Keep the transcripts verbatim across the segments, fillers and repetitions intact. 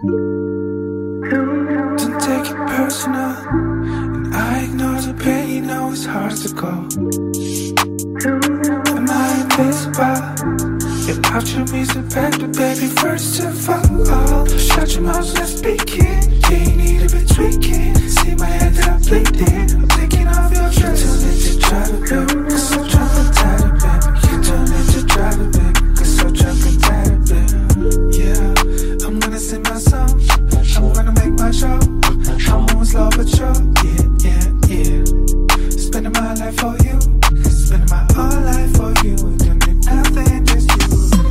Don't take it personal, and I ignore the pain, you know it's hard to go. Am I invisible? Your picture means the bad, but baby, first of all, shut your mouth, let's begin. Yeah, you need a bit tweaking. See my head that I'm bleeding. I'm taking off your dress. Don't let you try to baby, cause I'm drunk and tired, baby. You don't let you try to baby, cause I'm drunk and tired, baby. Yeah, I'm gonna sing my song, I'm gonna make my show. I'm almost low but sure, yeah, yeah, yeah. Spending my life for you, spending my whole life for you. Don't need nothing, just you.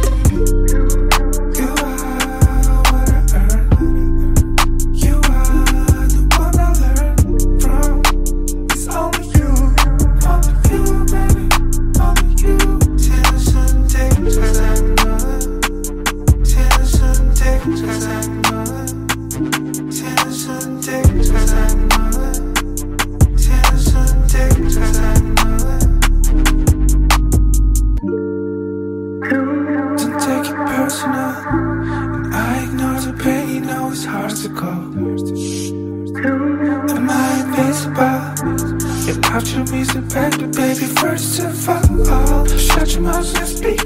You are what I earn. You are the one I learn from. It's only you, only you, baby, only you. Tension takes, cause I know it. Tension takes, cause I know it. Tension takes, cause I know it. Tension takes, cause I know it. Don't take it personal, and I ignore the pain, you know it's hard to go. Am I invisible? Your picture means the bad, but baby, first of all, shut your mouth, let's speak